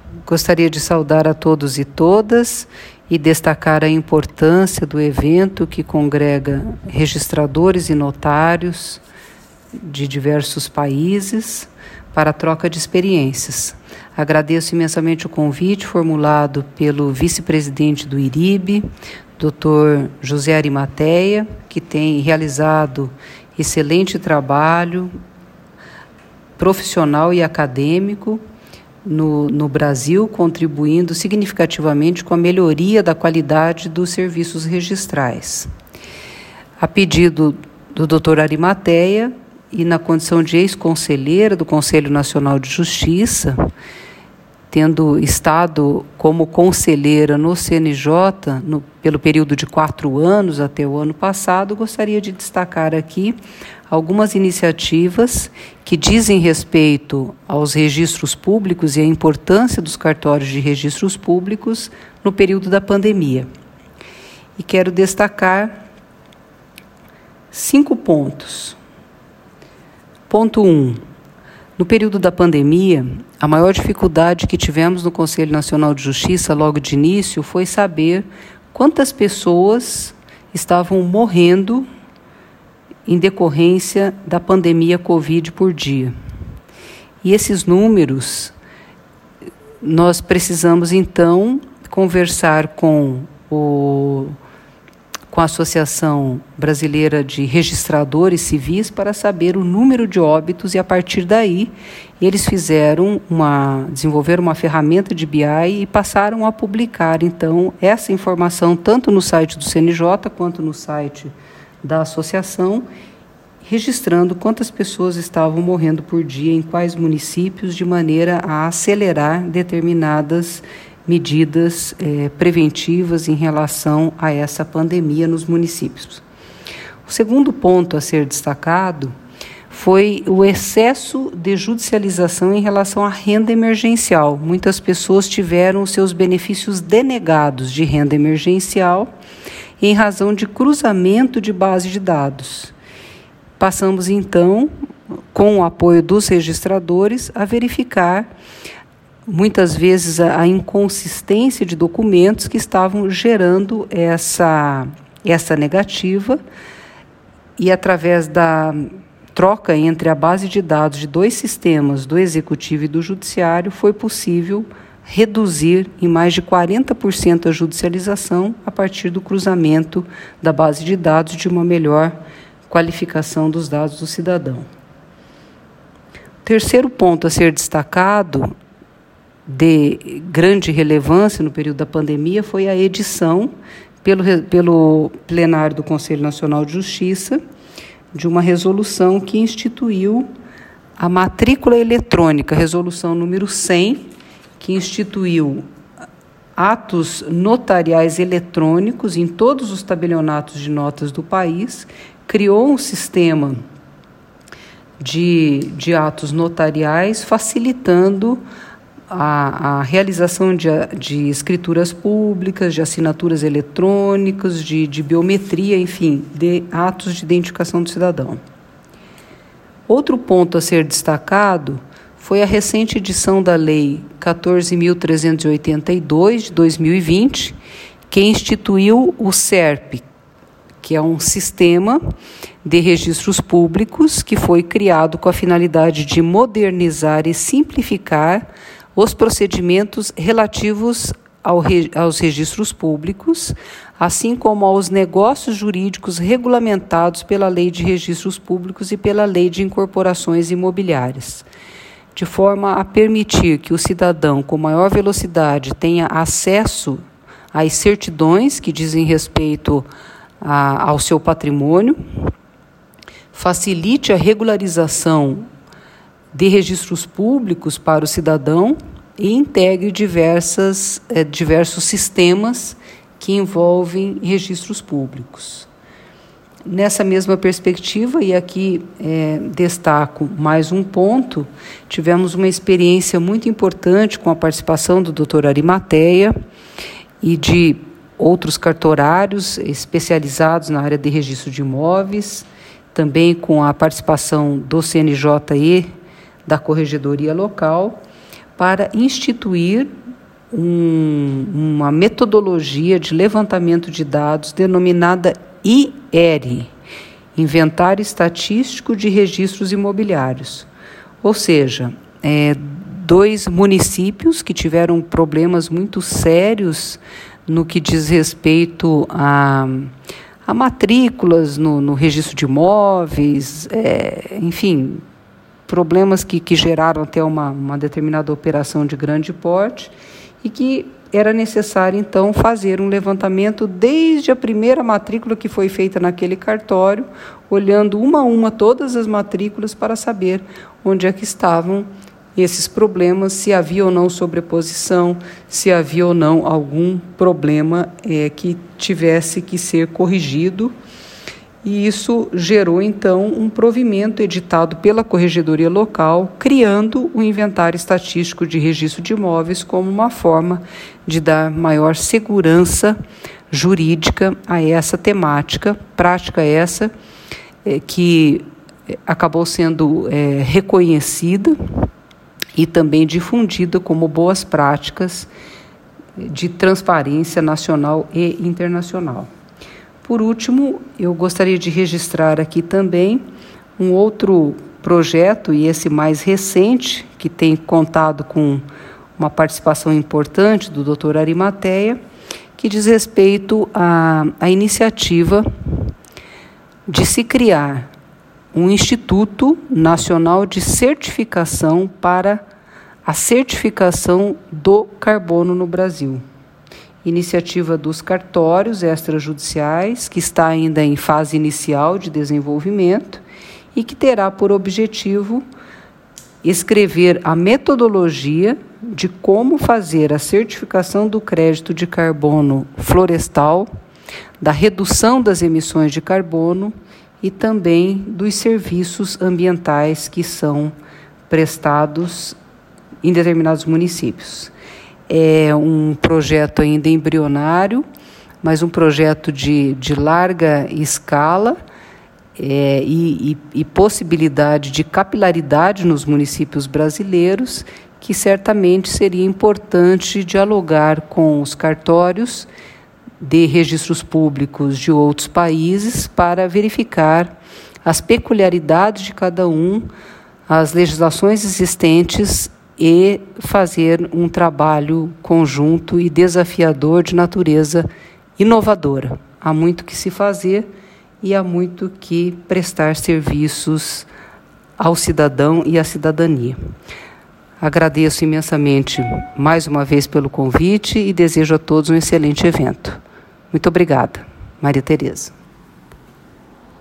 Gostaria de saudar a todos e todas e destacar a importância do evento que congrega registradores e notários de diversos países para a troca de experiências. Agradeço imensamente o convite formulado pelo vice-presidente do IRIB, Dr. José Arimateia, que tem realizado excelente trabalho profissional e acadêmico no Brasil, contribuindo significativamente com a melhoria da qualidade dos serviços registrais. A pedido do Dr. Arimateia e na condição de ex-conselheira do Conselho Nacional de Justiça, tendo estado como conselheira no CNJ pelo período de 4 anos até o ano passado, gostaria de destacar aqui algumas iniciativas que dizem respeito aos registros públicos e à importância dos cartórios de registros públicos no período da pandemia. E quero destacar 5 pontos. Ponto 1. No período da pandemia, a maior dificuldade que tivemos no Conselho Nacional de Justiça logo de início foi saber quantas pessoas estavam morrendo em decorrência da pandemia Covid por dia. E esses números, nós precisamos então conversar com a Associação Brasileira de Registradores Civis para saber o número de óbitos e, a partir daí, eles desenvolveram uma ferramenta de BI e passaram a publicar, então, essa informação tanto no site do CNJ quanto no site da associação, registrando quantas pessoas estavam morrendo por dia em quais municípios, de maneira a acelerar determinadas medidas preventivas em relação a essa pandemia nos municípios. O segundo ponto a ser destacado foi o excesso de judicialização em relação à renda emergencial. Muitas pessoas tiveram seus benefícios denegados de renda emergencial em razão de cruzamento de base de dados. Passamos, então, com o apoio dos registradores, a verificar muitas vezes a inconsistência de documentos que estavam gerando essa negativa, e através da troca entre a base de dados de 2 sistemas, do Executivo e do Judiciário, foi possível reduzir em mais de 40% a judicialização a partir do cruzamento da base de dados, de uma melhor qualificação dos dados do cidadão. O terceiro ponto a ser destacado, de grande relevância no período da pandemia, foi a edição pelo plenário do Conselho Nacional de Justiça de uma resolução que instituiu a matrícula eletrônica, resolução número 100, que instituiu atos notariais eletrônicos em todos os tabelionatos de notas do país, criou um sistema de atos notariais, facilitando a realização de escrituras públicas, de assinaturas eletrônicas, de biometria, enfim, de atos de identificação do cidadão. Outro ponto a ser destacado foi a recente edição da Lei 14.382, de 2020, que instituiu o SERP, que é um sistema de registros públicos que foi criado com a finalidade de modernizar e simplificar os procedimentos relativos aos registros públicos, assim como aos negócios jurídicos regulamentados pela Lei de Registros Públicos e pela Lei de Incorporações Imobiliárias, de forma a permitir que o cidadão com maior velocidade tenha acesso às certidões que dizem respeito ao seu patrimônio, facilite a regularização de registros públicos para o cidadão e integre diversos sistemas que envolvem registros públicos. Nessa mesma perspectiva, e aqui destaco mais um ponto, tivemos uma experiência muito importante com a participação do Dr. Arimateia e de outros cartorários especializados na área de registro de imóveis, também com a participação do CNJ e da Corregedoria Local, para instituir uma metodologia de levantamento de dados denominada IERE, Inventário Estatístico de Registros Imobiliários. Ou seja, 2 municípios que tiveram problemas muito sérios no que diz respeito a matrículas no registro de imóveis, enfim, problemas que geraram até uma determinada operação de grande porte, e que era necessário, então, fazer um levantamento desde a primeira matrícula que foi feita naquele cartório, olhando uma a uma todas as matrículas para saber onde é que estavam esses problemas, se havia ou não sobreposição, se havia ou não algum problema que tivesse que ser corrigido. E isso gerou, então, um provimento editado pela Corregedoria Local, criando o Inventário Estatístico de Registro de Imóveis como uma forma de dar maior segurança jurídica a essa temática, prática essa que acabou sendo reconhecida e também difundida como boas práticas de transparência nacional e internacional. Por último, eu gostaria de registrar aqui também um outro projeto, e esse mais recente, que tem contado com uma participação importante do Dr. Arimateia, que diz respeito à iniciativa de se criar um Instituto Nacional de Certificação para a certificação do carbono no Brasil. Iniciativa dos cartórios extrajudiciais, que está ainda em fase inicial de desenvolvimento e que terá por objetivo escrever a metodologia de como fazer a certificação do crédito de carbono florestal, da redução das emissões de carbono e também dos serviços ambientais que são prestados em determinados municípios. É um projeto ainda embrionário, mas um projeto de larga escala e possibilidade de capilaridade nos municípios brasileiros, que certamente seria importante dialogar com os cartórios de registros públicos de outros países para verificar as peculiaridades de cada um, as legislações existentes e fazer um trabalho conjunto e desafiador de natureza inovadora. Há muito que se fazer e há muito que prestar serviços ao cidadão e à cidadania. Agradeço imensamente mais uma vez pelo convite e desejo a todos um excelente evento. Muito obrigada. Maria Tereza.